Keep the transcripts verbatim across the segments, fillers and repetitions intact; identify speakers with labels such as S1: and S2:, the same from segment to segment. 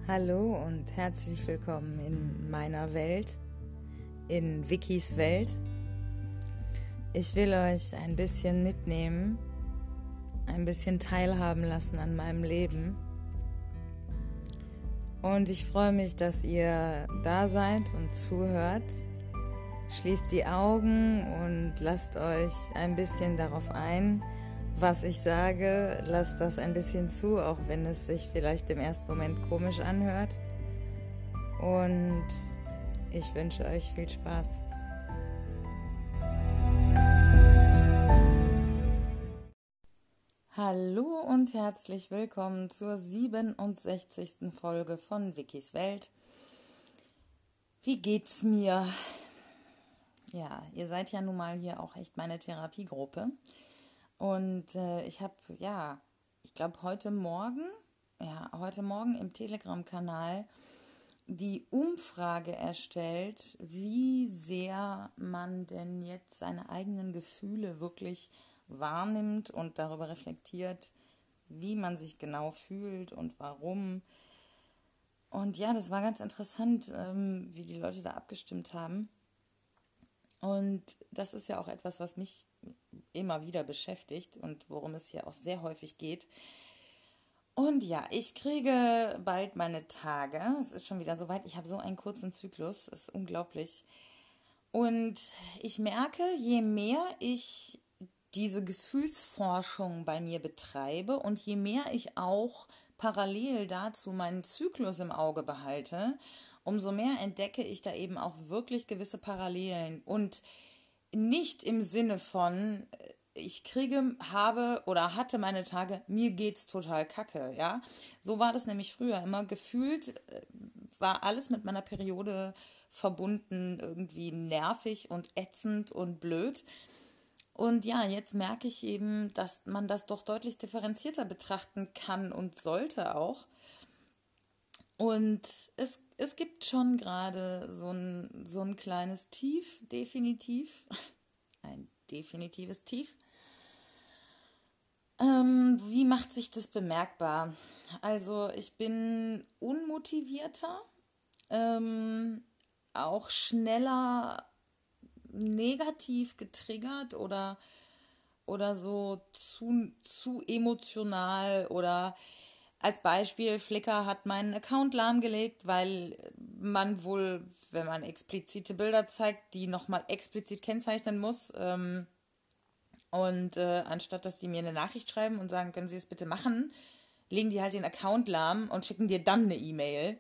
S1: Hallo und herzlich willkommen in meiner Welt, in Vickys Welt. Ich will euch ein bisschen mitnehmen, ein bisschen teilhaben lassen an meinem Leben. Und ich freue mich, dass ihr da seid und zuhört. Schließt die Augen und lasst euch ein bisschen darauf ein, was ich sage. Lasst das ein bisschen zu, auch wenn es sich vielleicht im ersten Moment komisch anhört. Und ich wünsche euch viel Spaß. Hallo und herzlich willkommen zur siebenundsechzigsten Folge von Vickys Welt. Wie geht's mir? Ja, ihr seid ja nun mal hier auch echt meine Therapiegruppe. Und äh, ich habe, ja, ich glaube heute Morgen, ja, heute Morgen im Telegram-Kanal die Umfrage erstellt, wie sehr man denn jetzt seine eigenen Gefühle wirklich wahrnimmt und darüber reflektiert, wie man sich genau fühlt und warum. Und ja, das war ganz interessant, ähm, wie die Leute da abgestimmt haben. Und das ist ja auch etwas, was mich immer wieder beschäftigt und worum es hier auch sehr häufig geht. Und ja, ich kriege bald meine Tage. Es ist schon wieder soweit. Ich habe so einen kurzen Zyklus. Es ist unglaublich. Und ich merke, je mehr ich diese Gefühlsforschung bei mir betreibe und je mehr ich auch parallel dazu meinen Zyklus im Auge behalte, umso mehr entdecke ich da eben auch wirklich gewisse Parallelen. Und nicht im Sinne von, ich kriege, habe oder hatte meine Tage, mir geht's total kacke, ja. So war das nämlich früher immer. Gefühlt war alles mit meiner Periode verbunden, irgendwie nervig und ätzend und blöd. Und ja, jetzt merke ich eben, dass man das doch deutlich differenzierter betrachten kann und sollte auch. Und es, es gibt schon gerade so ein, so ein kleines Tief, definitiv. Ein definitives Tief. Ähm, wie macht sich das bemerkbar? Also ich bin unmotivierter, ähm, auch schneller negativ getriggert oder, oder so zu, zu emotional oder als Beispiel, Flickr hat meinen Account lahmgelegt, weil man wohl, wenn man explizite Bilder zeigt, die nochmal explizit kennzeichnen muss. Ähm, und äh, anstatt, dass die mir eine Nachricht schreiben und sagen, können Sie es bitte machen, legen die halt den Account lahm und schicken dir dann eine E-Mail.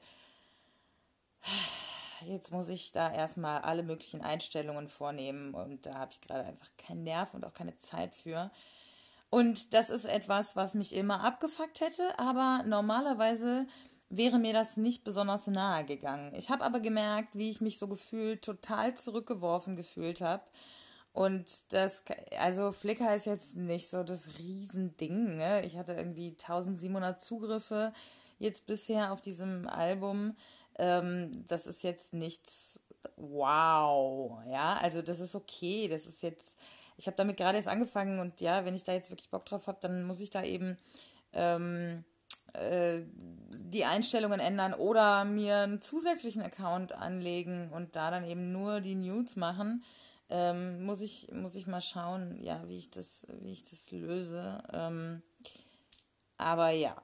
S1: Jetzt muss ich da erstmal alle möglichen Einstellungen vornehmen und da habe ich gerade einfach keinen Nerv und auch keine Zeit für. Und das ist etwas, was mich immer abgefuckt hätte, aber normalerweise wäre mir das nicht besonders nahe gegangen. Ich habe aber gemerkt, wie ich mich so gefühlt, total zurückgeworfen gefühlt habe. Und das, also Flickr ist jetzt nicht so das Riesending, ne? Ich hatte irgendwie eintausendsiebenhundert Zugriffe jetzt bisher auf diesem Album. Ähm, das ist jetzt nichts, wow, ja, also das ist okay, das ist jetzt, ich habe damit gerade erst angefangen und ja, wenn ich da jetzt wirklich Bock drauf habe, dann muss ich da eben ähm, äh, die Einstellungen ändern oder mir einen zusätzlichen Account anlegen und da dann eben nur die Nudes machen. Ähm, muss ich, muss ich mal schauen, ja, wie ich das, wie ich das löse. Ähm, aber ja,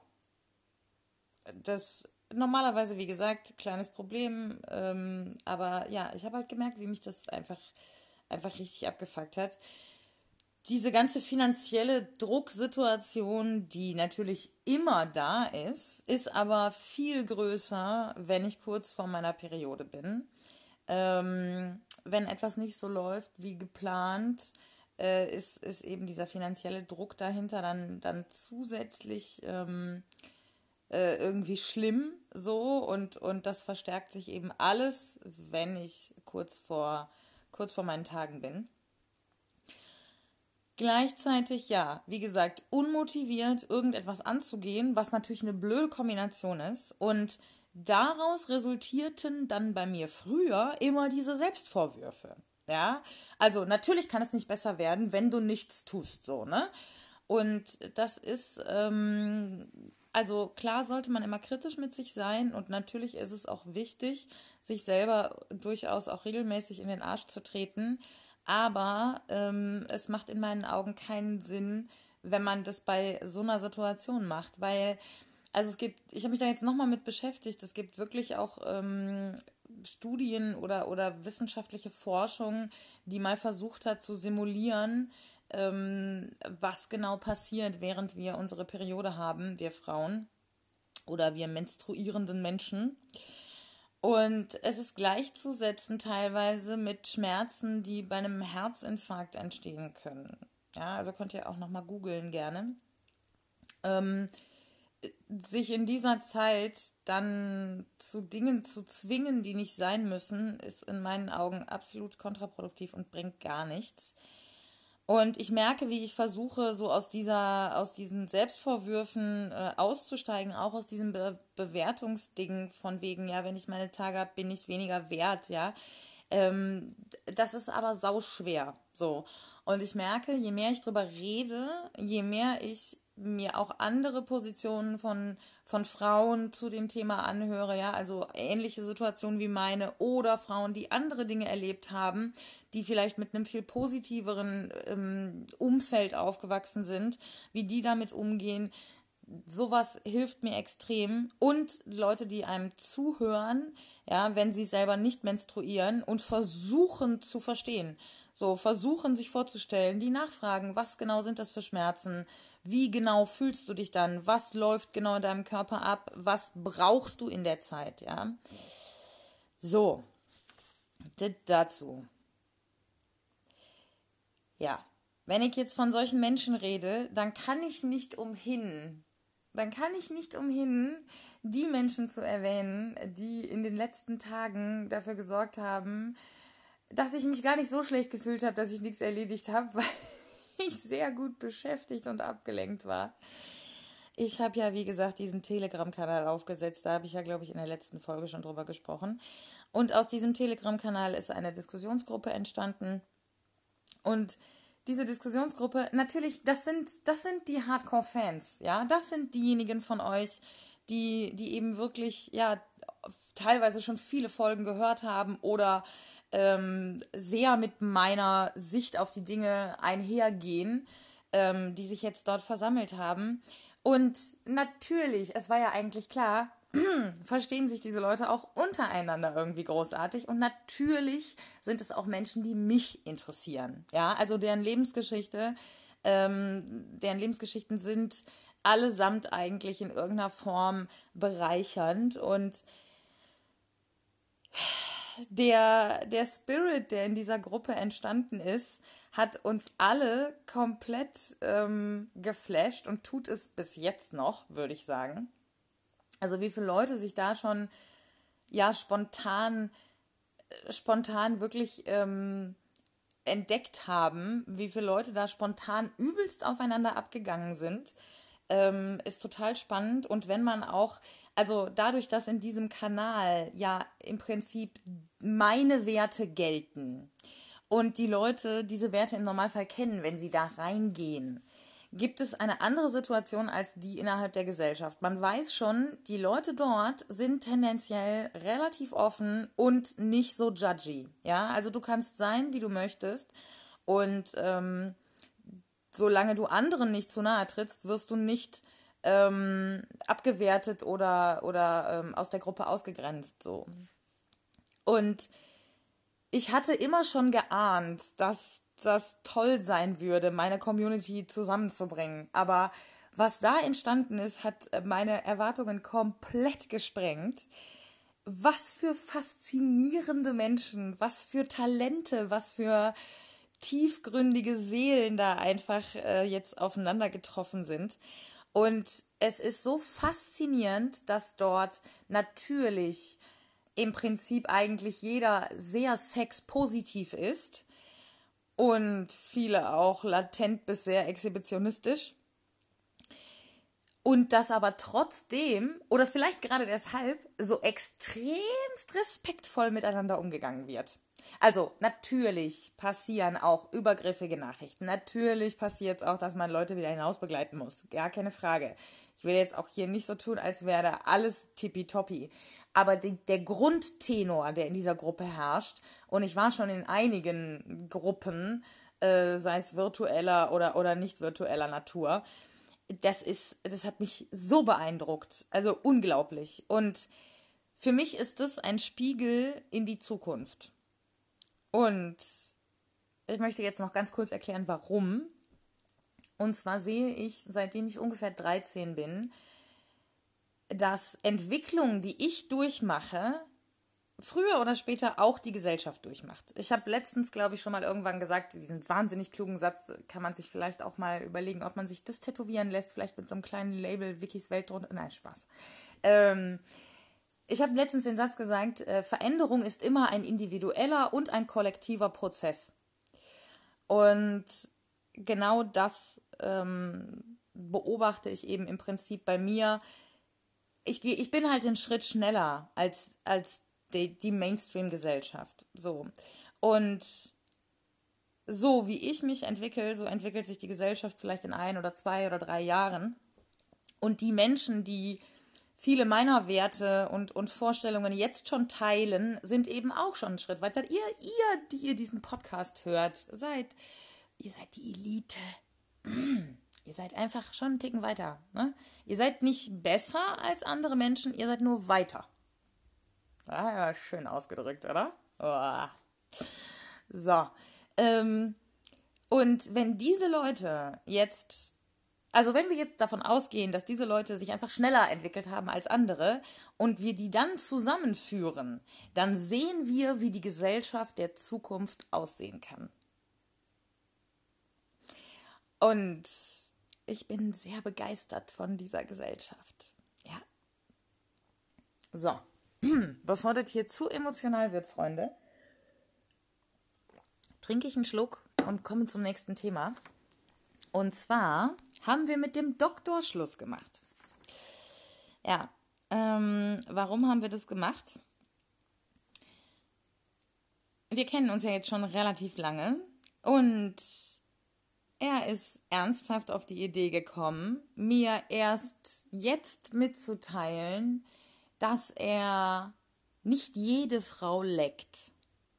S1: das normalerweise, wie gesagt, kleines Problem. Ähm, aber ja, ich habe halt gemerkt, wie mich das einfach, einfach richtig abgefuckt hat. Diese ganze finanzielle Drucksituation, die natürlich immer da ist, ist aber viel größer, wenn ich kurz vor meiner Periode bin. Ähm, wenn etwas nicht so läuft wie geplant, äh, ist, ist eben dieser finanzielle Druck dahinter dann, dann zusätzlich ähm, äh, irgendwie schlimm so und, und das verstärkt sich eben alles, wenn ich kurz vor, kurz vor meinen Tagen bin. Gleichzeitig, ja, wie gesagt, unmotiviert, irgendetwas anzugehen, was natürlich eine blöde Kombination ist. Und daraus resultierten dann bei mir früher immer diese Selbstvorwürfe. Ja, also natürlich kann es nicht besser werden, wenn du nichts tust, so, ne? Und das ist, ähm, Also klar sollte man immer kritisch mit sich sein und natürlich ist es auch wichtig, sich selber durchaus auch regelmäßig in den Arsch zu treten. Aber ähm, es macht in meinen Augen keinen Sinn, wenn man das bei so einer Situation macht, weil, also es gibt, ich habe mich da jetzt nochmal mit beschäftigt, es gibt wirklich auch ähm, Studien oder, oder wissenschaftliche Forschung, die mal versucht hat zu simulieren, ähm, was genau passiert, während wir unsere Periode haben, wir Frauen oder wir menstruierenden Menschen. Und es ist gleichzusetzen teilweise mit Schmerzen, die bei einem Herzinfarkt entstehen können. Ja, also könnt ihr auch nochmal googeln gerne. Ähm, sich in dieser Zeit dann zu Dingen zu zwingen, die nicht sein müssen, ist in meinen Augen absolut kontraproduktiv und bringt gar nichts. Und ich merke, wie ich versuche, so aus dieser, aus diesen Selbstvorwürfen äh, auszusteigen, auch aus diesem Be- Bewertungsding von wegen, ja, wenn ich meine Tage habe, bin ich weniger wert, ja. Ähm, das ist aber sauschwer, so. Und ich merke, je mehr ich drüber rede, je mehr ich mir auch andere Positionen von, von Frauen zu dem Thema anhöre, ja, also ähnliche Situationen wie meine oder Frauen, die andere Dinge erlebt haben, die vielleicht mit einem viel positiveren ähm, Umfeld aufgewachsen sind, wie die damit umgehen. Sowas hilft mir extrem. Und Leute, die einem zuhören, ja, wenn sie selber nicht menstruieren und versuchen zu verstehen. So, versuchen sich vorzustellen, die nachfragen, was genau sind das für Schmerzen, wie genau fühlst du dich dann, was läuft genau in deinem Körper ab, was brauchst du in der Zeit, ja. So, das dazu. Ja, wenn ich jetzt von solchen Menschen rede, dann kann ich nicht umhin, dann kann ich nicht umhin, die Menschen zu erwähnen, die in den letzten Tagen dafür gesorgt haben, dass ich mich gar nicht so schlecht gefühlt habe, dass ich nichts erledigt habe, weil ich sehr gut beschäftigt und abgelenkt war. Ich habe ja, wie gesagt, diesen Telegram-Kanal aufgesetzt. Da habe ich ja, glaube ich, in der letzten Folge schon drüber gesprochen. Und aus diesem Telegram-Kanal ist eine Diskussionsgruppe entstanden. Und diese Diskussionsgruppe, natürlich, das sind, das sind die Hardcore-Fans, ja. Das sind diejenigen von euch, die, die eben wirklich, ja, teilweise schon viele Folgen gehört haben oder ähm, sehr mit meiner Sicht auf die Dinge einhergehen, ähm, die sich jetzt dort versammelt haben. Und natürlich, es war ja eigentlich klar, verstehen sich diese Leute auch untereinander irgendwie großartig. Und natürlich sind es auch Menschen, die mich interessieren. Ja, also deren Lebensgeschichte, ähm, deren Lebensgeschichten sind allesamt eigentlich in irgendeiner Form bereichernd. Und der, der Spirit, der in dieser Gruppe entstanden ist, hat uns alle komplett ähm, geflasht und tut es bis jetzt noch, würde ich sagen. Also wie viele Leute sich da schon ja spontan, spontan wirklich ähm, entdeckt haben, wie viele Leute da spontan übelst aufeinander abgegangen sind, ähm, ist total spannend. Und wenn man auch, also dadurch, dass in diesem Kanal ja im Prinzip meine Werte gelten und die Leute diese Werte im Normalfall kennen, wenn sie da reingehen, gibt es eine andere Situation als die innerhalb der Gesellschaft. Man weiß schon, die Leute dort sind tendenziell relativ offen und nicht so judgy. Ja, also du kannst sein, wie du möchtest und ähm, solange du anderen nicht zu nahe trittst, wirst du nicht ähm, abgewertet oder, oder ähm, aus der Gruppe ausgegrenzt. So. Und ich hatte immer schon geahnt, dass das toll sein würde, meine Community zusammenzubringen. Aber was da entstanden ist, hat meine Erwartungen komplett gesprengt. Was für faszinierende Menschen, was für Talente, was für tiefgründige Seelen da einfach äh, jetzt aufeinander getroffen sind. Und es ist so faszinierend, dass dort natürlich im Prinzip eigentlich jeder sehr sexpositiv ist und viele auch latent bis sehr exhibitionistisch. Und das aber trotzdem oder vielleicht gerade deshalb so extremst respektvoll miteinander umgegangen wird. Also natürlich passieren auch übergriffige Nachrichten. Natürlich passiert es auch, dass man Leute wieder hinaus begleiten muss. Gar keine Frage. Ich will jetzt auch hier nicht so tun, als wäre da alles tippitoppi. Aber die, der Grundtenor, der in dieser Gruppe herrscht, und ich war schon in einigen Gruppen, äh, sei es virtueller oder, oder nicht virtueller Natur, das ist, das hat mich so beeindruckt. Also unglaublich. Und für mich ist das ein Spiegel in die Zukunft. Und ich möchte jetzt noch ganz kurz erklären, warum. Und zwar sehe ich, seitdem ich ungefähr dreizehn bin, dass Entwicklungen, die ich durchmache, früher oder später auch die Gesellschaft durchmacht. Ich habe letztens, glaube ich, schon mal irgendwann gesagt, diesen wahnsinnig klugen Satz kann man sich vielleicht auch mal überlegen, ob man sich das tätowieren lässt, vielleicht mit so einem kleinen Label, Vickys Welt drunter. Nein, Spaß. Ähm, ich habe letztens den Satz gesagt, äh, Veränderung ist immer ein individueller und ein kollektiver Prozess. Und genau das ähm, beobachte ich eben im Prinzip bei mir. Ich, ich bin halt einen Schritt schneller als, als die, die Mainstream-Gesellschaft. So. Und so wie ich mich entwickle, so entwickelt sich die Gesellschaft vielleicht in ein oder zwei oder drei Jahren. Und die Menschen, die viele meiner Werte und, und Vorstellungen jetzt schon teilen, sind eben auch schon einen Schritt weiter. Ihr, ihr, die ihr diesen Podcast hört, seid, ihr seid die Elite. Ihr seid einfach schon einen Ticken weiter. Ne? Ihr seid nicht besser als andere Menschen, ihr seid nur weiter. Ah, ja, schön ausgedrückt, oder? Oh. So. Ähm, und wenn diese Leute jetzt, also wenn wir jetzt davon ausgehen, dass diese Leute sich einfach schneller entwickelt haben als andere und wir die dann zusammenführen, dann sehen wir, wie die Gesellschaft der Zukunft aussehen kann. Und ich bin sehr begeistert von dieser Gesellschaft. Ja. So. Bevor das hier zu emotional wird, Freunde, trinke ich einen Schluck und komme zum nächsten Thema. Und zwar haben wir mit dem Doktor Schluss gemacht. Ja, ähm, warum haben wir das gemacht? Wir kennen uns ja jetzt schon relativ lange und er ist ernsthaft auf die Idee gekommen, mir erst jetzt mitzuteilen, dass er nicht jede Frau leckt.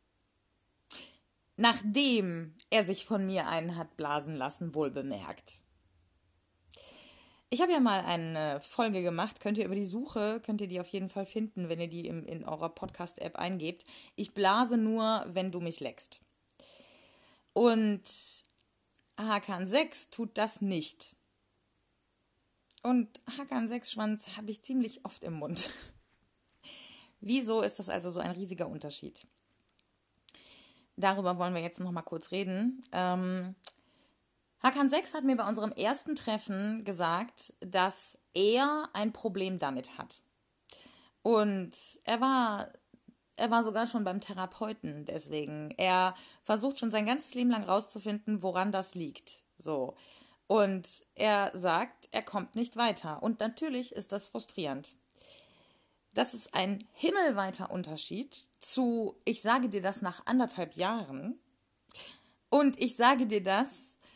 S1: Nachdem er sich von mir einen hat blasen lassen, wohl bemerkt. Ich habe ja mal eine Folge gemacht, könnt ihr über die Suche, könnt ihr die auf jeden Fall finden, wenn ihr die in, in eurer Podcast-App eingebt. Ich blase nur, wenn du mich leckst. Und Hakan sechs tut das nicht. Und Hakan sechs Schwanz habe ich ziemlich oft im Mund. Wieso ist das also so ein riesiger Unterschied? Darüber wollen wir jetzt noch mal kurz reden. Ähm, Hakan sechs hat mir bei unserem ersten Treffen gesagt, dass er ein Problem damit hat. Und er war, er war sogar schon beim Therapeuten deswegen. Er versucht schon sein ganzes Leben lang rauszufinden, woran das liegt. So. Und er sagt, er kommt nicht weiter. Und natürlich ist das frustrierend. Das ist ein himmelweiter Unterschied zu, ich sage dir das nach anderthalb Jahren und ich sage dir das,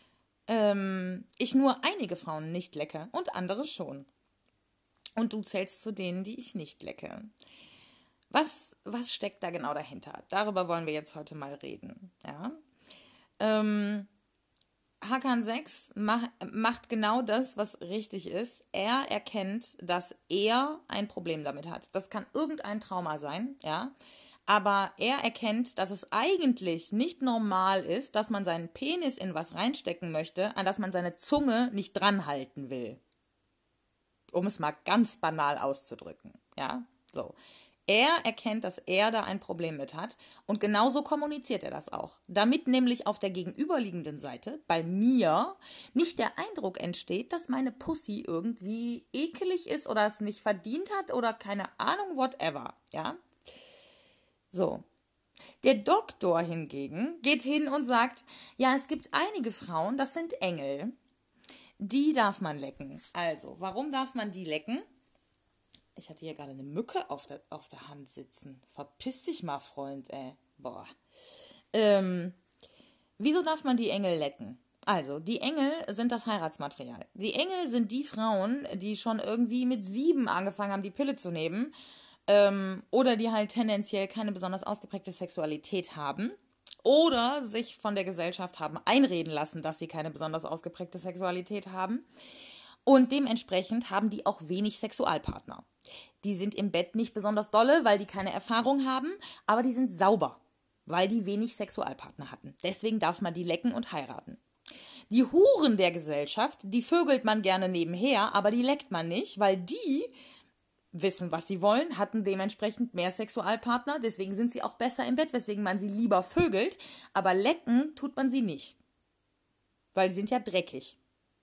S1: ähm, ich nur einige Frauen nicht lecke und andere schon. Und du zählst zu denen, die ich nicht lecke. Was, was steckt da genau dahinter? Darüber wollen wir jetzt heute mal reden. Ja? Ähm, Hakan sechs mach, macht genau das, was richtig ist. Er erkennt, dass er ein Problem damit hat. Das kann irgendein Trauma sein, ja. Aber er erkennt, dass es eigentlich nicht normal ist, dass man seinen Penis in was reinstecken möchte, an das man seine Zunge nicht dran halten will. Um es mal ganz banal auszudrücken, ja. So. Er erkennt, dass er da ein Problem mit hat und genauso kommuniziert er das auch. Damit nämlich auf der gegenüberliegenden Seite, bei mir, nicht der Eindruck entsteht, dass meine Pussy irgendwie ekelig ist oder es nicht verdient hat oder keine Ahnung, whatever, ja. So. Der Doktor hingegen geht hin und sagt, ja, es gibt einige Frauen, das sind Engel, die darf man lecken. Also, warum darf man die lecken? Ich hatte hier gerade eine Mücke auf der, auf der Hand sitzen. Verpiss dich mal, Freund, ey. Boah. Ähm, wieso darf man die Engel lecken? Also, die Engel sind das Heiratsmaterial. Die Engel sind die Frauen, die schon irgendwie mit sieben angefangen haben, die Pille zu nehmen, ähm, oder die halt tendenziell keine besonders ausgeprägte Sexualität haben oder sich von der Gesellschaft haben einreden lassen, dass sie keine besonders ausgeprägte Sexualität haben. Und dementsprechend haben die auch wenig Sexualpartner. Die sind im Bett nicht besonders dolle, weil die keine Erfahrung haben, aber die sind sauber, weil die wenig Sexualpartner hatten. Deswegen darf man die lecken und heiraten. Die Huren der Gesellschaft, die vögelt man gerne nebenher, aber die leckt man nicht, weil die wissen, was sie wollen, hatten dementsprechend mehr Sexualpartner, deswegen sind sie auch besser im Bett, weswegen man sie lieber vögelt, aber lecken tut man sie nicht, weil die sind ja dreckig.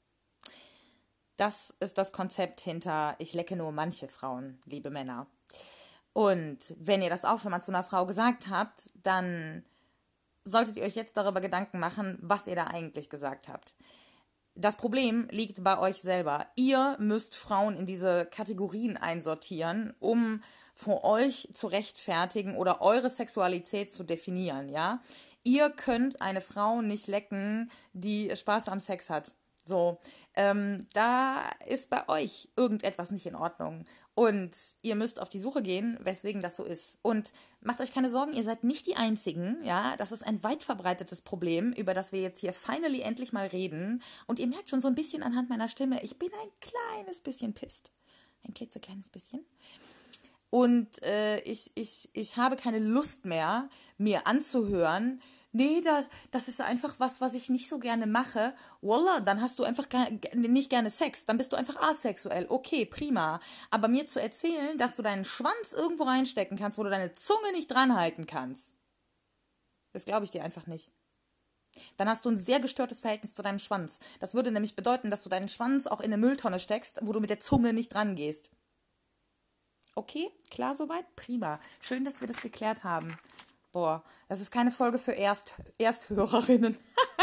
S1: Das ist das Konzept hinter ich lecke nur manche Frauen, liebe Männer. Und wenn ihr das auch schon mal zu einer Frau gesagt habt, dann solltet ihr euch jetzt darüber Gedanken machen, was ihr da eigentlich gesagt habt. Das Problem liegt bei euch selber. Ihr müsst Frauen in diese Kategorien einsortieren, um für euch zu rechtfertigen oder eure Sexualität zu definieren, ja? Ihr könnt eine Frau nicht lecken, die Spaß am Sex hat. So, ähm, da ist bei euch irgendetwas nicht in Ordnung. Und ihr müsst auf die Suche gehen, weswegen das so ist. Und macht euch keine Sorgen, ihr seid nicht die Einzigen, ja. Das ist ein weit verbreitetes Problem, über das wir jetzt hier finally endlich mal reden. Und ihr merkt schon so ein bisschen anhand meiner Stimme, ich bin ein kleines bisschen pisst. Ein klitzekleines bisschen. Und äh, ich, ich, ich habe keine Lust mehr, mir anzuhören, nee, das, das ist einfach was, was ich nicht so gerne mache. Wallah, dann hast du einfach gar, nicht gerne Sex. Dann bist du einfach asexuell. Okay, prima. Aber mir zu erzählen, dass du deinen Schwanz irgendwo reinstecken kannst, wo du deine Zunge nicht dranhalten kannst, das glaube ich dir einfach nicht. Dann hast du ein sehr gestörtes Verhältnis zu deinem Schwanz. Das würde nämlich bedeuten, dass du deinen Schwanz auch in eine Mülltonne steckst, wo du mit der Zunge nicht dran gehst. Okay, klar soweit? Prima. Schön, dass wir das geklärt haben. Boah, das ist keine Folge für Erst, Ersthörerinnen.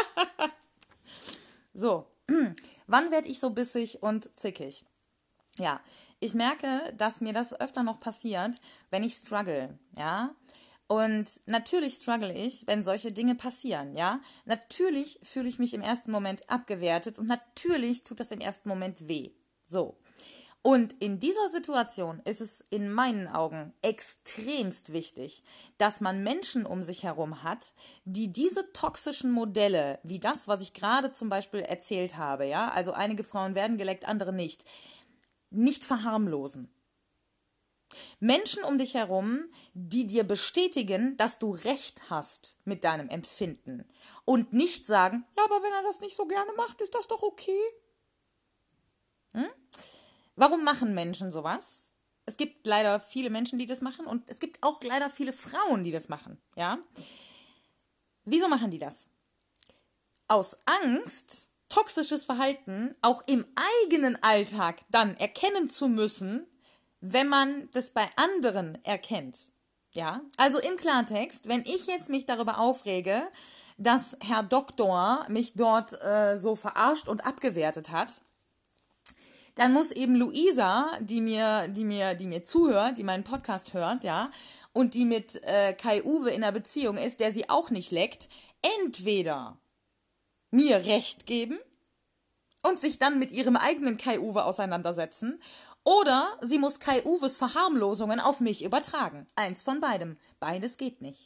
S1: So, wann werde ich so bissig und zickig? Ja, ich merke, dass mir das öfter noch passiert, wenn ich struggle, ja. Und natürlich struggle ich, wenn solche Dinge passieren, ja. Natürlich fühle ich mich im ersten Moment abgewertet und natürlich tut das im ersten Moment weh. So. Und in dieser Situation ist es in meinen Augen extremst wichtig, dass man Menschen um sich herum hat, die diese toxischen Modelle, wie das, was ich gerade zum Beispiel erzählt habe, ja, also einige Frauen werden geleckt, andere nicht, nicht verharmlosen. Menschen um dich herum, die dir bestätigen, dass du recht hast mit deinem Empfinden und nicht sagen, ja, aber wenn er das nicht so gerne macht, ist das doch okay. Hm? Warum machen Menschen sowas? Es gibt leider viele Menschen, die das machen und es gibt auch leider viele Frauen, die das machen, ja? Wieso machen die das? Aus Angst, toxisches Verhalten auch im eigenen Alltag dann erkennen zu müssen, wenn man das bei anderen erkennt, ja? Also im Klartext, wenn ich jetzt mich darüber aufrege, dass Herr Doktor mich dort äh, so verarscht und abgewertet hat, dann muss eben Luisa, die mir, die mir, die mir zuhört, die meinen Podcast hört, ja, und die mit äh, Kai-Uwe in einer Beziehung ist, der sie auch nicht leckt, entweder mir Recht geben und sich dann mit ihrem eigenen Kai-Uwe auseinandersetzen, oder sie muss Kai-Uwes Verharmlosungen auf mich übertragen. Eins von beidem. Beides geht nicht.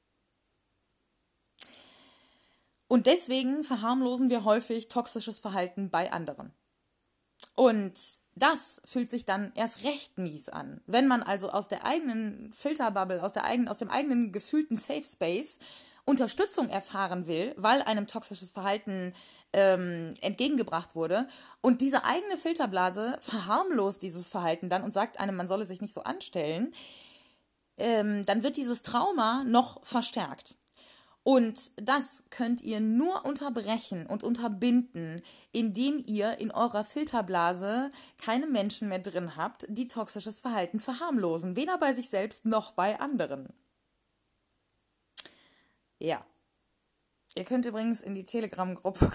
S1: Und deswegen verharmlosen wir häufig toxisches Verhalten bei anderen. Und das fühlt sich dann erst recht mies an. Wenn man also aus der eigenen Filterbubble, aus, der eigenen, aus dem eigenen gefühlten Safe Space Unterstützung erfahren will, weil einem toxisches Verhalten ähm, entgegengebracht wurde und diese eigene Filterblase verharmlost dieses Verhalten dann und sagt einem, man solle sich nicht so anstellen, ähm, dann wird dieses Trauma noch verstärkt. Und das könnt ihr nur unterbrechen und unterbinden, indem ihr in eurer Filterblase keine Menschen mehr drin habt, die toxisches Verhalten verharmlosen, weder bei sich selbst noch bei anderen. Ja. Ihr könnt übrigens in die Telegram-Gruppe.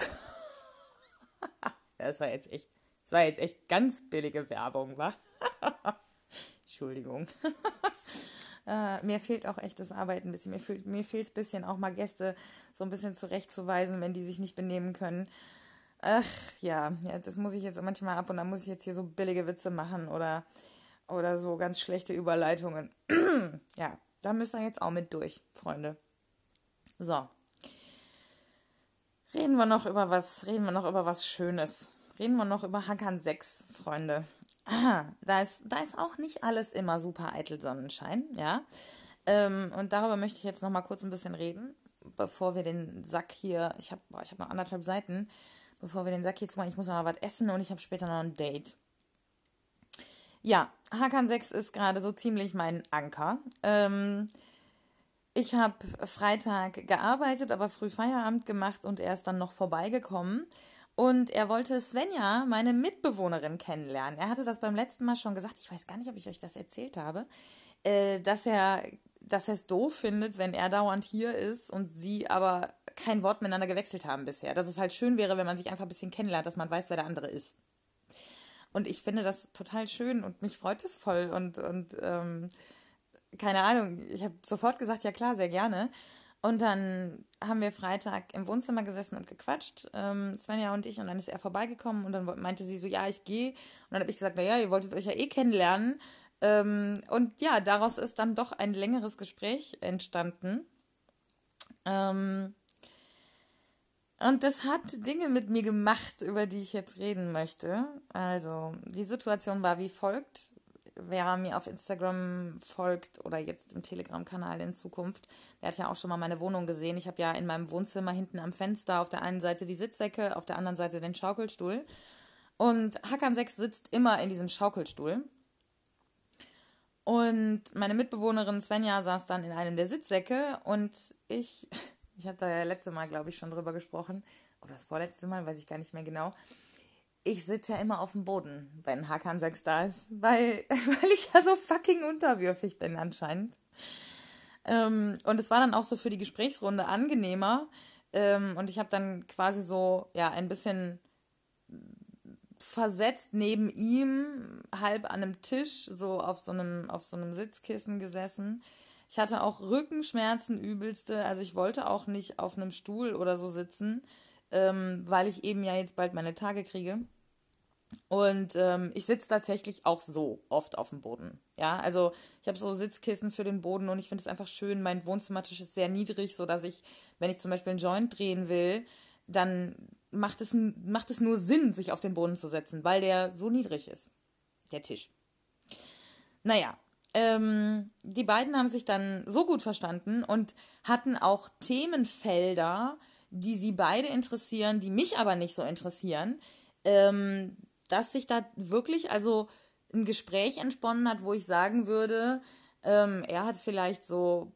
S1: Das war jetzt echt, das war jetzt echt ganz billige Werbung, wa? Entschuldigung. Äh, mir fehlt auch echt das Arbeiten ein bisschen. Mir fehlt mir fehlt es ein bisschen, auch mal Gäste so ein bisschen zurechtzuweisen, wenn die sich nicht benehmen können. Ach ja, ja, das muss ich jetzt manchmal ab und dann muss ich jetzt hier so billige Witze machen oder, oder so ganz schlechte Überleitungen. Ja, da müsst ihr jetzt auch mit durch, Freunde. So. Reden wir noch über was, reden wir noch über was Schönes. Reden wir noch über Hakan sechs, Freunde. Ah, da ist, da ist auch nicht alles immer super eitel Sonnenschein, ja. Ähm, und darüber möchte ich jetzt noch mal kurz ein bisschen reden, bevor wir den Sack hier, ich habe ich hab noch anderthalb Seiten, bevor wir den Sack hier zumachen. Ich muss noch was essen und ich habe später noch ein Date. Ja, Hakan sechs ist gerade so ziemlich mein Anker. Ähm, ich habe Freitag gearbeitet, aber früh Feierabend gemacht und er ist dann noch vorbeigekommen. Und er wollte Svenja, meine Mitbewohnerin, kennenlernen. Er hatte das beim letzten Mal schon gesagt, ich weiß gar nicht, ob ich euch das erzählt habe, äh, dass er, dass er es doof findet, wenn er dauernd hier ist und sie aber kein Wort miteinander gewechselt haben bisher. Dass es halt schön wäre, wenn man sich einfach ein bisschen kennenlernt, dass man weiß, wer der andere ist. Und ich finde das total schön und mich freut es voll und, und ähm, keine Ahnung, ich habe sofort gesagt, ja klar, sehr gerne. Und dann haben wir Freitag im Wohnzimmer gesessen und gequatscht, ähm, Svenja und ich, und dann ist er vorbeigekommen und dann meinte sie so, ja, ich gehe. Und dann habe ich gesagt, naja, ihr wolltet euch ja eh kennenlernen. Ähm, und ja, daraus ist dann doch ein längeres Gespräch entstanden. Ähm, und das hat Dinge mit mir gemacht, über die ich jetzt reden möchte. Also, die Situation war wie folgt. Wer mir auf Instagram folgt oder jetzt im Telegram-Kanal in Zukunft, der hat ja auch schon mal meine Wohnung gesehen. Ich habe ja in meinem Wohnzimmer hinten am Fenster auf der einen Seite die Sitzsäcke, auf der anderen Seite den Schaukelstuhl. Und Hakan sechs sitzt immer in diesem Schaukelstuhl. Und meine Mitbewohnerin Svenja saß dann in einem der Sitzsäcke und ich, ich habe da ja letzte Mal, glaube ich, schon drüber gesprochen, oder das vorletzte Mal, weiß ich gar nicht mehr genau. Ich sitze ja immer auf dem Boden, wenn Hakan sechs da ist, weil, weil ich ja so fucking unterwürfig bin anscheinend. Ähm, und es war dann auch so für die Gesprächsrunde angenehmer. Ähm, und ich habe dann quasi so, ja, ein bisschen versetzt neben ihm, halb an einem Tisch, so auf so einem, auf so einem Sitzkissen gesessen. Ich hatte auch Rückenschmerzen übelste, also ich wollte auch nicht auf einem Stuhl oder so sitzen, ähm, weil ich eben ja jetzt bald meine Tage kriege. Und ähm, ich sitze tatsächlich auch so oft auf dem Boden. Ja, also ich habe so Sitzkissen für den Boden und ich finde es einfach schön. Mein Wohnzimmertisch ist sehr niedrig, sodass ich, wenn ich zum Beispiel einen Joint drehen will, dann macht es, macht es nur Sinn, sich auf den Boden zu setzen, weil der so niedrig ist, der Tisch. Naja, ähm, die beiden haben sich dann so gut verstanden und hatten auch Themenfelder, die sie beide interessieren, die mich aber nicht so interessieren, ähm, dass sich da wirklich also ein Gespräch entsponnen hat, wo ich sagen würde, ähm, er hat vielleicht so,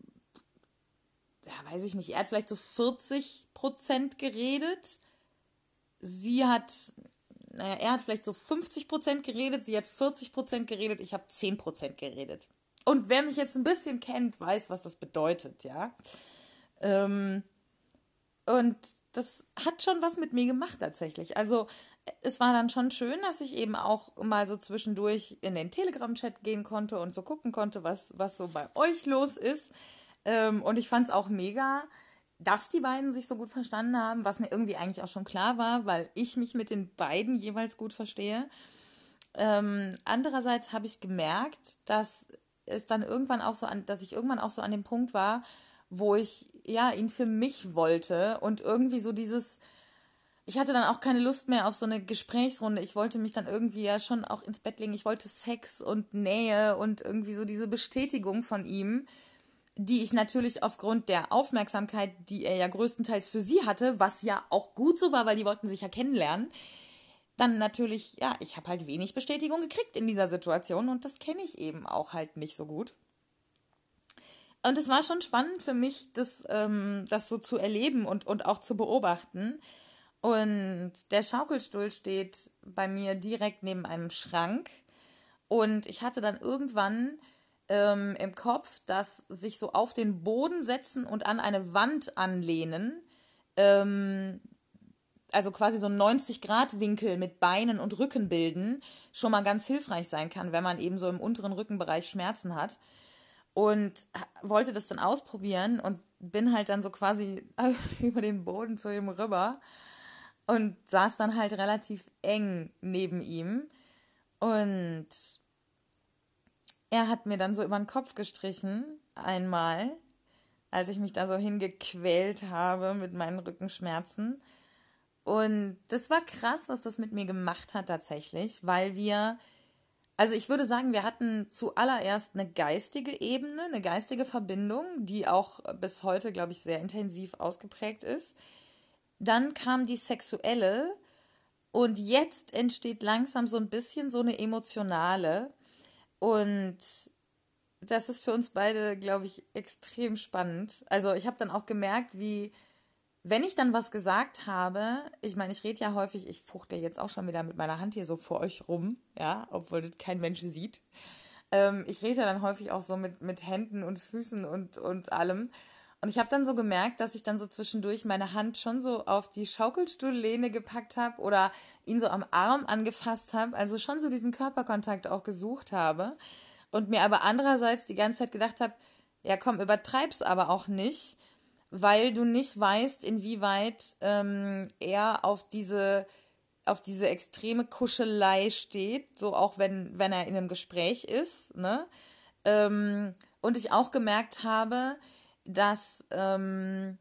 S1: ja, weiß ich nicht, er hat vielleicht so vierzig Prozent geredet, sie hat, naja, er hat vielleicht so fünfzig Prozent geredet, sie hat vierzig Prozent geredet, ich habe zehn Prozent geredet. Und wer mich jetzt ein bisschen kennt, weiß, was das bedeutet, ja. Ähm, und das hat schon was mit mir gemacht tatsächlich. Also es war dann schon schön, dass ich eben auch mal so zwischendurch in den Telegram-Chat gehen konnte und so gucken konnte, was, was so bei euch los ist. Ähm, und ich fand es auch mega, dass die beiden sich so gut verstanden haben, was mir irgendwie eigentlich auch schon klar war, weil ich mich mit den beiden jeweils gut verstehe. Ähm, andererseits habe ich gemerkt, dass es dann irgendwann auch so an, dass ich irgendwann auch so an dem Punkt war, wo ich ja ihn für mich wollte und irgendwie so dieses, ich hatte dann auch keine Lust mehr auf so eine Gesprächsrunde. Ich wollte mich dann irgendwie ja schon auch ins Bett legen. Ich wollte Sex und Nähe und irgendwie so diese Bestätigung von ihm, die ich natürlich aufgrund der Aufmerksamkeit, die er ja größtenteils für sie hatte, was ja auch gut so war, weil die wollten sich ja kennenlernen, dann natürlich, ja, ich habe halt wenig Bestätigung gekriegt in dieser Situation und das kenne ich eben auch halt nicht so gut. Und es war schon spannend für mich, das, ähm, das so zu erleben und, und auch zu beobachten. Und der Schaukelstuhl steht bei mir direkt neben einem Schrank. Und ich hatte dann irgendwann ähm, im Kopf, dass sich so auf den Boden setzen und an eine Wand anlehnen, ähm, also quasi so ein neunzig-Grad-Winkel mit Beinen und Rücken bilden, schon mal ganz hilfreich sein kann, wenn man eben so im unteren Rückenbereich Schmerzen hat. und wollte das dann ausprobieren und bin halt dann so quasi über den Boden zu ihm rüber und saß dann halt relativ eng neben ihm und er hat mir dann so über den Kopf gestrichen, einmal, als ich mich da so hingequält habe mit meinen Rückenschmerzen. Und das war krass, was das mit mir gemacht hat tatsächlich, weil wir, also ich würde sagen, wir hatten zuallererst eine geistige Ebene, eine geistige Verbindung, die auch bis heute, glaube ich, sehr intensiv ausgeprägt ist. Dann kam die sexuelle und jetzt entsteht langsam so ein bisschen so eine emotionale. Und das ist für uns beide, glaube ich, extrem spannend. Also ich habe dann auch gemerkt, wie, wenn ich dann was gesagt habe, ich meine, ich rede ja häufig, ich fuchtel jetzt auch schon wieder mit meiner Hand hier so vor euch rum, ja, obwohl das kein Mensch sieht. Ähm, ich rede ja dann häufig auch so mit, mit Händen und Füßen und, und allem. Und ich habe dann so gemerkt, dass ich dann so zwischendurch meine Hand schon so auf die Schaukelstuhllehne gepackt habe oder ihn so am Arm angefasst habe, also schon so diesen Körperkontakt auch gesucht habe und mir aber andererseits die ganze Zeit gedacht habe, ja komm, übertreib's aber auch nicht, weil du nicht weißt, inwieweit ähm, er auf diese, auf diese extreme Kuschelei steht, so auch wenn, wenn er in einem Gespräch ist, ne? Ähm, und ich auch gemerkt habe, dass, ähm,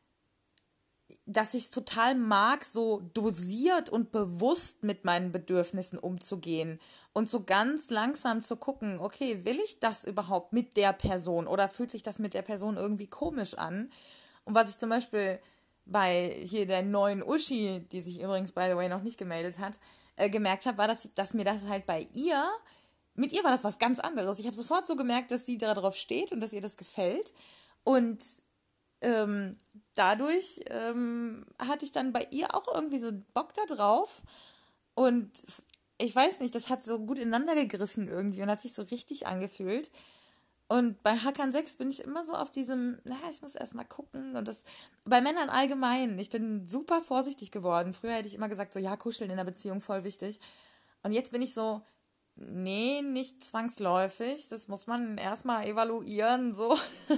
S1: dass ich es total mag, so dosiert und bewusst mit meinen Bedürfnissen umzugehen und so ganz langsam zu gucken, okay, will ich das überhaupt mit der Person oder fühlt sich das mit der Person irgendwie komisch an? Und was ich zum Beispiel bei hier der neuen Uschi, die sich übrigens, by the way, noch nicht gemeldet hat, äh, gemerkt habe, war, dass, dass mir das halt bei ihr, mit ihr war das was ganz anderes. Ich habe sofort so gemerkt, dass sie darauf steht und dass ihr das gefällt. Und ähm, dadurch ähm, hatte ich dann bei ihr auch irgendwie so Bock da drauf. Und ich weiß nicht, das hat so gut ineinander gegriffen irgendwie und hat sich so richtig angefühlt. Und bei Hakan sechs bin ich immer so auf diesem, na, ich muss erst mal gucken. Und das bei Männern allgemein. Ich bin super vorsichtig geworden. Früher hätte ich immer gesagt, so ja, kuscheln in der Beziehung voll wichtig. Und jetzt bin ich so, nee, nicht zwangsläufig. Das muss man erstmal evaluieren, so.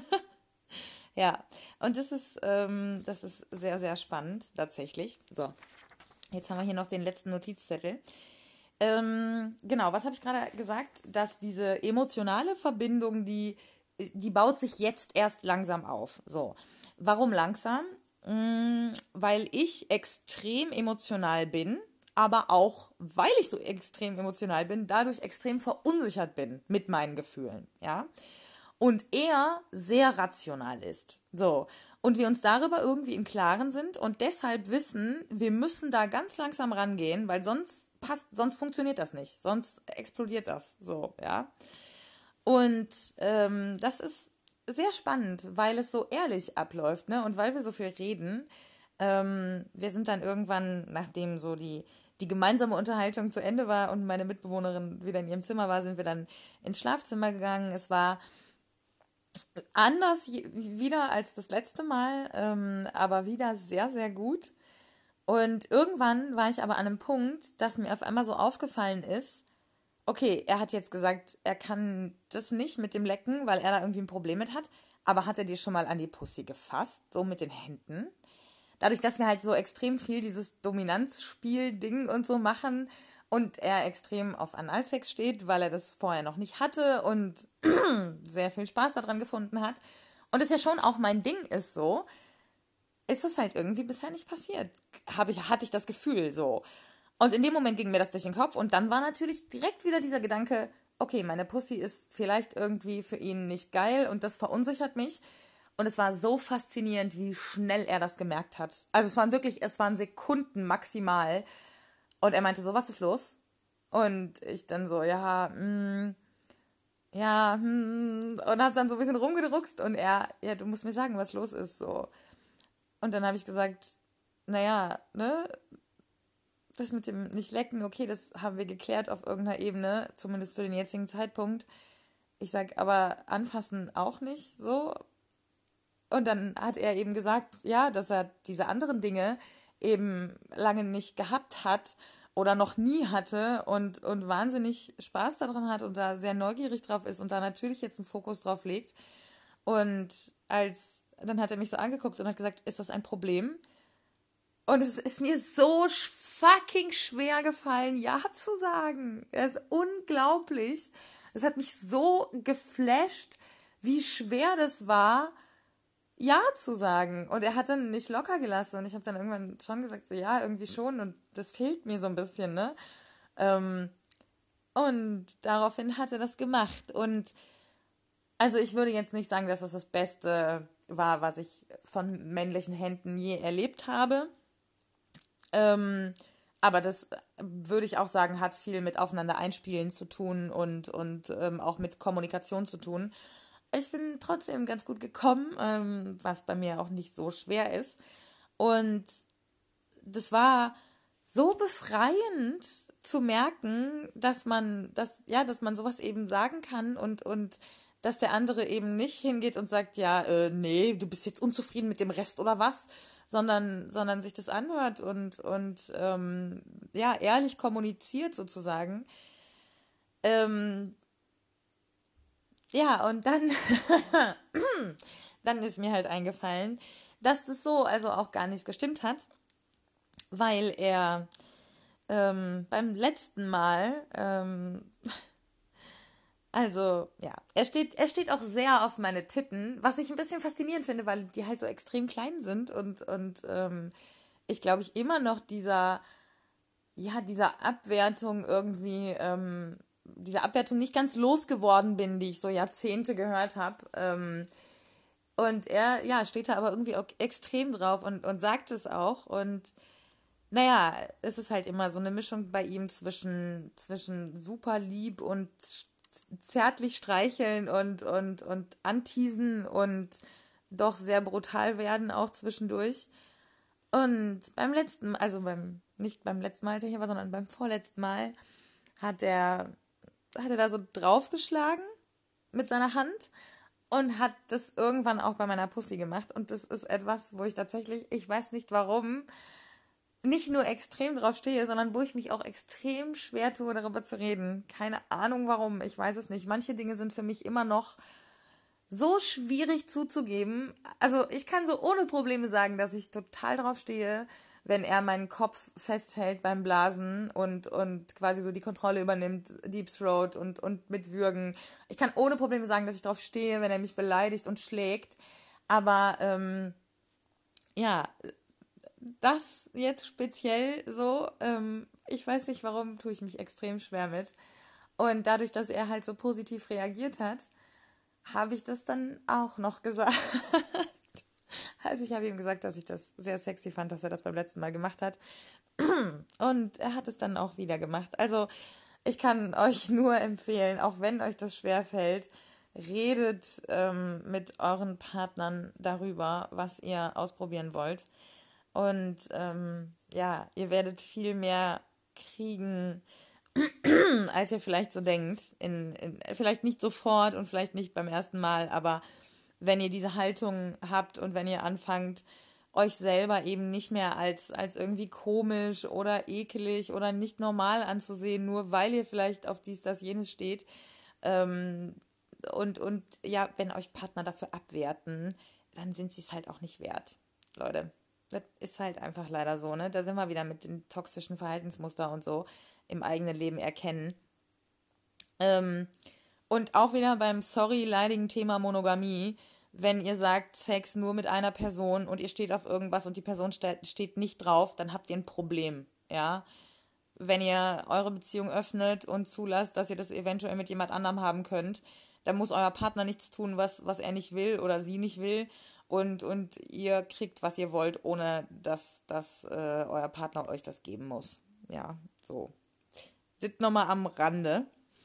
S1: Ja, und das ist, ähm, das ist sehr, sehr spannend, tatsächlich. So, jetzt haben wir hier noch den letzten Notizzettel. Ähm, genau, was habe ich gerade gesagt? Dass diese emotionale Verbindung, die, die baut sich jetzt erst langsam auf. So, warum langsam? Mm, weil ich extrem emotional bin, aber auch, weil ich so extrem emotional bin, dadurch extrem verunsichert bin mit meinen Gefühlen, ja. Und er sehr rational ist. So. Und wir uns darüber irgendwie im Klaren sind und deshalb wissen, wir müssen da ganz langsam rangehen, weil sonst passt, sonst funktioniert das nicht. Sonst explodiert das. So, ja. Und ähm, das ist sehr spannend, weil es so ehrlich abläuft, ne? Und weil wir so viel reden. Ähm, wir sind dann irgendwann, nachdem so die, die gemeinsame Unterhaltung zu Ende war und meine Mitbewohnerin wieder in ihrem Zimmer war, sind wir dann ins Schlafzimmer gegangen. Es war anders wieder als das letzte Mal, ähm, aber wieder sehr, sehr gut. Und irgendwann war ich aber an einem Punkt, dass mir auf einmal so aufgefallen ist, okay, er hat jetzt gesagt, er kann das nicht mit dem Lecken, weil er da irgendwie ein Problem mit hat, aber hat er dir schon mal an die Pussy gefasst, so mit den Händen? Dadurch, dass wir halt so extrem viel dieses Dominanzspiel-Ding und so machen und er extrem auf Analsex steht, weil er das vorher noch nicht hatte und sehr viel Spaß daran gefunden hat und es ja schon auch mein Ding ist so, ist es halt irgendwie bisher nicht passiert. Habe ich, hatte ich das Gefühl so. Und in dem Moment ging mir das durch den Kopf und dann war natürlich direkt wieder dieser Gedanke, okay, meine Pussy ist vielleicht irgendwie für ihn nicht geil und das verunsichert mich. Und es war so faszinierend, wie schnell er das gemerkt hat. Also es waren wirklich, es waren Sekunden maximal. Und er meinte so, was ist los? Und ich dann so, ja, mh, ja, hm, und hab dann so ein bisschen rumgedruckst und er, ja, du musst mir sagen, was los ist, so. Und dann habe ich gesagt, naja, ne, das mit dem nicht lecken, okay, das haben wir geklärt auf irgendeiner Ebene, zumindest für den jetzigen Zeitpunkt. Ich sag, aber anfassen auch nicht, so. Und dann hat er eben gesagt, ja, dass er diese anderen Dinge eben lange nicht gehabt hat oder noch nie hatte und, und wahnsinnig Spaß daran hat und da sehr neugierig drauf ist und da natürlich jetzt einen Fokus drauf legt. Und als, dann hat er mich so angeguckt und hat gesagt, ist das ein Problem? Und es ist mir so fucking schwer gefallen, ja zu sagen. Das ist unglaublich. Es hat mich so geflasht, wie schwer das war, ja zu sagen. Und er hat dann nicht locker gelassen. Und ich habe dann irgendwann schon gesagt, so ja, irgendwie schon. Und das fehlt mir so ein bisschen, ne? Ähm, und daraufhin hat er das gemacht. Und also ich würde jetzt nicht sagen, dass das das Beste war, was ich von männlichen Händen je erlebt habe. Ähm, aber das würde ich auch sagen, hat viel mit Aufeinander einspielen zu tun und, und ähm, auch mit Kommunikation zu tun. Ich bin trotzdem ganz gut gekommen, ähm, was bei mir auch nicht so schwer ist. Und das war so befreiend zu merken, dass man, dass, ja, dass man sowas eben sagen kann und, und dass der andere eben nicht hingeht und sagt, ja, äh, nee, du bist jetzt unzufrieden mit dem Rest oder was, sondern, sondern sich das anhört und, und ähm, ja, ehrlich kommuniziert sozusagen. Ähm, ja, und dann, dann ist mir halt eingefallen, dass das so also auch gar nicht gestimmt hat, weil er ähm, beim letzten Mal, ähm, also ja, er steht, er steht auch sehr auf meine Titten, was ich ein bisschen faszinierend finde, weil die halt so extrem klein sind und, und ähm, ich glaube ich immer noch dieser, ja, dieser Abwertung irgendwie, ähm, dieser Abwertung nicht ganz losgeworden bin, die ich so Jahrzehnte gehört habe. Ähm, und er, ja, steht da aber irgendwie auch extrem drauf und, und sagt es auch. Und naja, es ist halt immer so eine Mischung bei ihm zwischen, zwischen super lieb und zärtlich streicheln und, und, und anteasen und doch sehr brutal werden auch zwischendurch. Und beim letzten, also beim, nicht beim letzten Mal, als er hier war, sondern beim vorletzten Mal, hat er, hat er da so draufgeschlagen mit seiner Hand und hat das irgendwann auch bei meiner Pussy gemacht. Und das ist etwas, wo ich tatsächlich, ich weiß nicht warum, nicht nur extrem drauf stehe, sondern wo ich mich auch extrem schwer tue, darüber zu reden. Keine Ahnung warum, ich weiß es nicht. Manche Dinge sind für mich immer noch so schwierig zuzugeben. Also ich kann so ohne Probleme sagen, dass ich total drauf stehe, wenn er meinen Kopf festhält beim Blasen und, und quasi so die Kontrolle übernimmt, Deep Throat und, und mit Würgen. Ich kann ohne Probleme sagen, dass ich drauf stehe, wenn er mich beleidigt und schlägt. Aber ähm, ja, das jetzt speziell so, ähm, ich weiß nicht warum, tue ich mich extrem schwer mit. Und dadurch, dass er halt so positiv reagiert hat, habe ich das dann auch noch gesagt. Also ich habe ihm gesagt, dass ich das sehr sexy fand, dass er das beim letzten Mal gemacht hat. Und er hat es dann auch wieder gemacht. Also ich kann euch nur empfehlen, auch wenn euch das schwerfällt, redet ähm, mit euren Partnern darüber, was ihr ausprobieren wollt. Und ähm, ja, ihr werdet viel mehr kriegen, als ihr vielleicht so denkt. In, in, vielleicht nicht sofort und vielleicht nicht beim ersten Mal, aber wenn ihr diese Haltung habt und wenn ihr anfangt, euch selber eben nicht mehr als, als irgendwie komisch oder ekelig oder nicht normal anzusehen, nur weil ihr vielleicht auf dies, das, jenes steht. Ähm, und, und ja, wenn euch Partner dafür abwerten, dann sind sie es halt auch nicht wert, Leute. Das ist halt einfach leider so, ne? Da sind wir wieder mit den toxischen Verhaltensmuster und so im eigenen Leben erkennen. Ähm, und auch wieder beim sorry leidigen Thema Monogamie, wenn ihr sagt, Sex nur mit einer Person und ihr steht auf irgendwas und die Person ste- steht nicht drauf, dann habt ihr ein Problem, ja. Wenn ihr eure Beziehung öffnet und zulasst, dass ihr das eventuell mit jemand anderem haben könnt, dann muss euer Partner nichts tun, was, was er nicht will oder sie nicht will. Und, und ihr kriegt, was ihr wollt, ohne dass, dass äh, euer Partner euch das geben muss. Ja, so. Sind nochmal am Rande.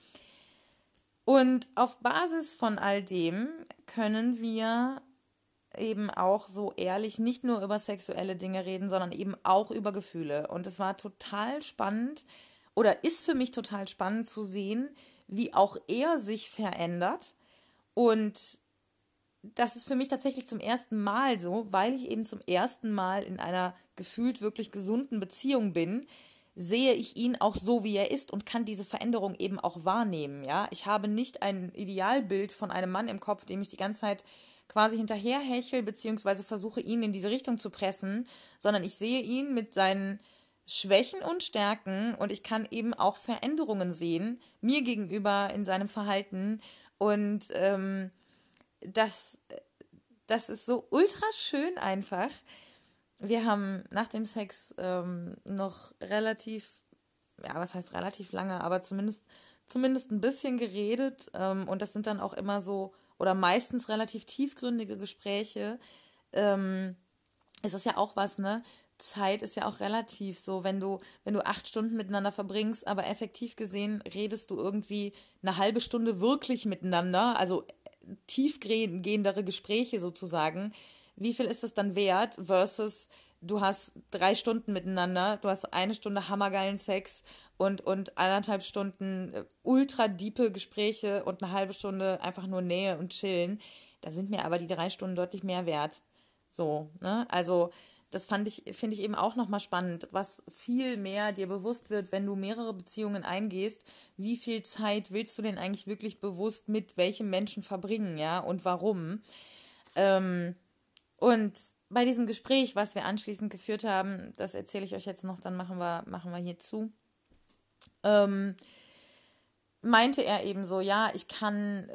S1: Und auf Basis von all dem können wir eben auch so ehrlich nicht nur über sexuelle Dinge reden, sondern eben auch über Gefühle. Und es war total spannend oder ist für mich total spannend zu sehen, wie auch er sich verändert. Und das ist für mich tatsächlich zum ersten Mal so, weil ich eben zum ersten Mal in einer gefühlt wirklich gesunden Beziehung bin, sehe ich ihn auch so, wie er ist und kann diese Veränderung eben auch wahrnehmen, ja. Ich habe nicht ein Idealbild von einem Mann im Kopf, dem ich die ganze Zeit quasi hinterherhechel, beziehungsweise versuche, ihn in diese Richtung zu pressen, sondern ich sehe ihn mit seinen Schwächen und Stärken und ich kann eben auch Veränderungen sehen, mir gegenüber in seinem Verhalten und ähm, das, das ist so ultra schön einfach. Wir haben nach dem Sex ähm, noch relativ, ja, was heißt relativ lange, aber zumindest, zumindest ein bisschen geredet. Ähm, und das sind dann auch immer so, oder meistens relativ tiefgründige Gespräche. Ähm, es ist ja auch was, ne? Zeit ist ja auch relativ so, wenn du, wenn du acht Stunden miteinander verbringst, aber effektiv gesehen redest du irgendwie eine halbe Stunde wirklich miteinander, also tiefgehendere Gespräche sozusagen. Wie viel ist es dann wert versus du hast drei Stunden miteinander, du hast eine Stunde hammergeilen Sex und, und anderthalb Stunden ultra diepe Gespräche und eine halbe Stunde einfach nur Nähe und Chillen. Da sind mir aber die drei Stunden deutlich mehr wert. So, ne? Also das fand ich, finde ich eben auch nochmal spannend, was viel mehr dir bewusst wird, wenn du mehrere Beziehungen eingehst. Wie viel Zeit willst du denn eigentlich wirklich bewusst mit welchem Menschen verbringen, ja, und warum? Ähm, und bei diesem Gespräch, was wir anschließend geführt haben, das erzähle ich euch jetzt noch, dann machen wir, machen wir hier zu, ähm, meinte er eben so, ja, ich kann,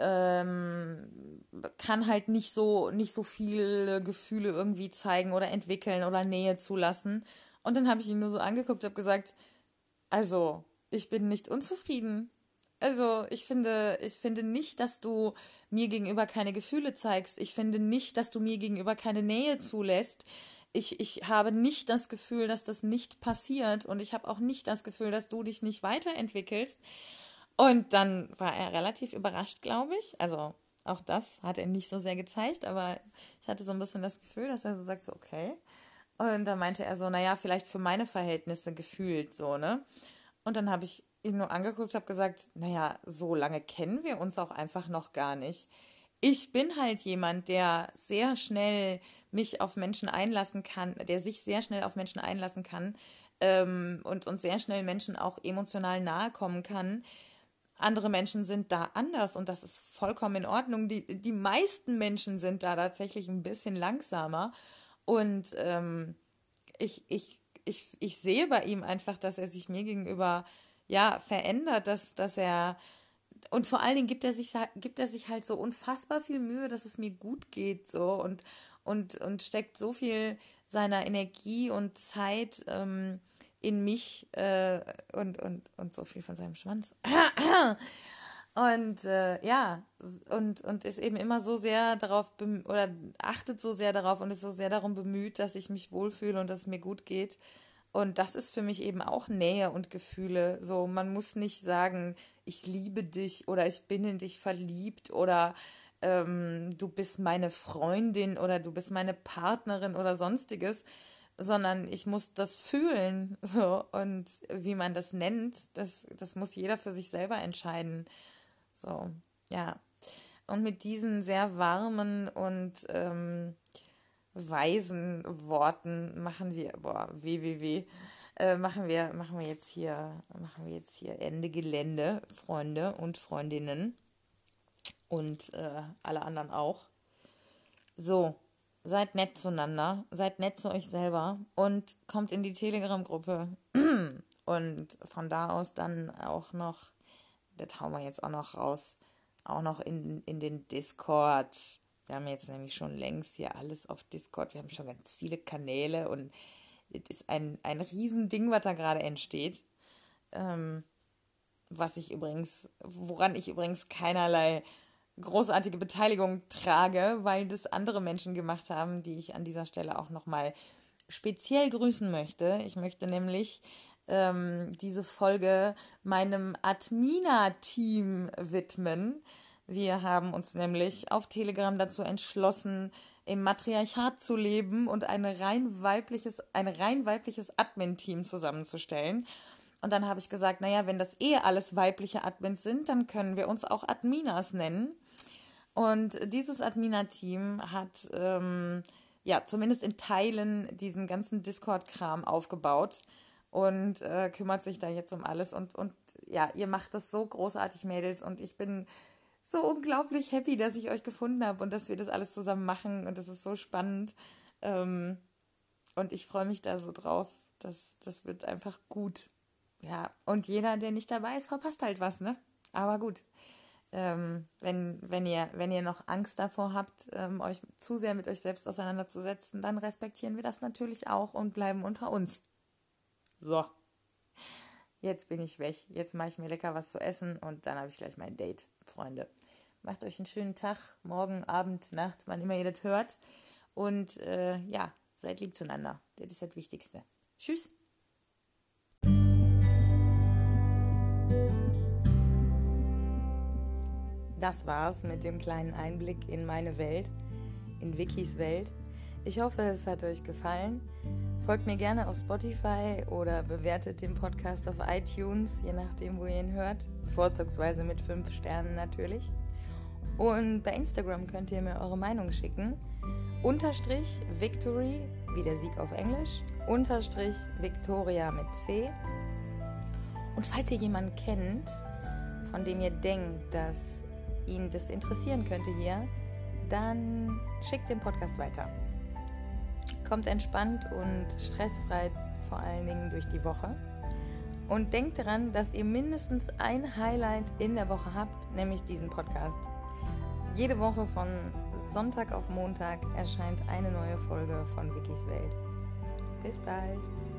S1: ähm, kann halt nicht so, nicht so viele Gefühle irgendwie zeigen oder entwickeln oder Nähe zulassen. Und dann habe ich ihn nur so angeguckt, habe gesagt, also, ich bin nicht unzufrieden. Also, ich finde, ich finde nicht, dass du mir gegenüber keine Gefühle zeigst. Ich finde nicht, dass du mir gegenüber keine Nähe zulässt. Ich, ich habe nicht das Gefühl, dass das nicht passiert. Und ich habe auch nicht das Gefühl, dass du dich nicht weiterentwickelst. Und dann war er relativ überrascht, glaube ich. Also auch das hat er nicht so sehr gezeigt, aber ich hatte so ein bisschen das Gefühl, dass er so sagt, so okay. Und dann meinte er so, naja, vielleicht für meine Verhältnisse gefühlt so, ne? Und dann habe ich ihn nur angeguckt, habe gesagt, naja, so lange kennen wir uns auch einfach noch gar nicht. Ich bin halt jemand, der sehr schnell mich auf Menschen einlassen kann, der sich sehr schnell auf Menschen einlassen kann ähm, und, und sehr schnell Menschen auch emotional nahe kommen kann. Andere Menschen sind da anders und das ist vollkommen in Ordnung. Die, die meisten Menschen sind da tatsächlich ein bisschen langsamer und ähm, ich, ich, ich, ich sehe bei ihm einfach, dass er sich mir gegenüber ja verändert, dass, dass er und vor allen Dingen gibt er sich gibt er sich halt so unfassbar viel Mühe, dass es mir gut geht so und und und steckt so viel seiner Energie und Zeit ähm, in mich äh, und und und so viel von seinem Schwanz. Und äh, ja, und, und ist eben immer so sehr darauf bem- oder achtet so sehr darauf und ist so sehr darum bemüht, dass ich mich wohlfühle und dass es mir gut geht. Und das ist für mich eben auch Nähe und Gefühle. So, man muss nicht sagen, ich liebe dich oder ich bin in dich verliebt oder ähm, du bist meine Freundin oder du bist meine Partnerin oder sonstiges, sondern ich muss das fühlen. So, und wie man das nennt, das, das muss jeder für sich selber entscheiden. So, ja. Und mit diesen sehr warmen und ähm, weisen Worten machen wir, boah, www, äh, machen wir, machen wir jetzt hier, machen wir jetzt hier Ende Gelände, Freunde und Freundinnen und äh, alle anderen auch. So, seid nett zueinander, seid nett zu euch selber und kommt in die Telegram-Gruppe und von da aus dann auch noch, das hauen wir jetzt auch noch raus, auch noch in, in den Discord. Wir haben jetzt nämlich schon längst hier alles auf Discord. Wir haben schon ganz viele Kanäle und es ist ein, ein Riesending, was da gerade entsteht. Ähm, was ich übrigens, woran ich übrigens keinerlei großartige Beteiligung trage, weil das andere Menschen gemacht haben, die ich an dieser Stelle auch nochmal speziell grüßen möchte. Ich möchte nämlich ähm, diese Folge meinem Admina-Team widmen. Wir haben uns nämlich auf Telegram dazu entschlossen, im Matriarchat zu leben und ein rein weibliches, ein rein weibliches Admin-Team zusammenzustellen. Und dann habe ich gesagt, naja, wenn das eh alles weibliche Admins sind, dann können wir uns auch Adminas nennen. Und dieses Admina-Team hat ähm, ja zumindest in Teilen diesen ganzen Discord-Kram aufgebaut. und äh, kümmert sich da jetzt um alles. Und, und ja, ihr macht das so großartig, Mädels. Und ich bin so unglaublich happy, dass ich euch gefunden habe und dass wir das alles zusammen machen. Und das ist so spannend. Ähm, und ich freue mich da so drauf. Das, das wird einfach gut. Ja, und jeder, der nicht dabei ist, verpasst halt was, ne? Aber gut. Ähm, wenn, wenn, ihr, wenn ihr noch Angst davor habt, ähm, euch zu sehr mit euch selbst auseinanderzusetzen, dann respektieren wir das natürlich auch und bleiben unter uns. So, jetzt bin ich weg. Jetzt mache ich mir lecker was zu essen und dann habe ich gleich mein Date, Freunde. Macht euch einen schönen Tag, morgen, Abend, Nacht, wann immer ihr das hört. Und äh, ja, seid lieb zueinander. Das ist das Wichtigste. Tschüss. Das war's mit dem kleinen Einblick in meine Welt, in Vickys Welt. Ich hoffe, es hat euch gefallen. Folgt mir gerne auf Spotify oder bewertet den Podcast auf iTunes, je nachdem, wo ihr ihn hört. Vorzugsweise mit fünf Sternen natürlich. Und bei Instagram könnt ihr mir eure Meinung schicken. Unterstrich Victory, wie der Sieg auf Englisch. Unterstrich Victoria mit C. Und falls ihr jemanden kennt, von dem ihr denkt, dass ihn das interessieren könnte hier, dann schickt den Podcast weiter. Kommt entspannt und stressfrei vor allen Dingen durch die Woche. Und denkt daran, dass ihr mindestens ein Highlight in der Woche habt, nämlich diesen Podcast. Jede Woche von Sonntag auf Montag erscheint eine neue Folge von Vickys Welt. Bis bald!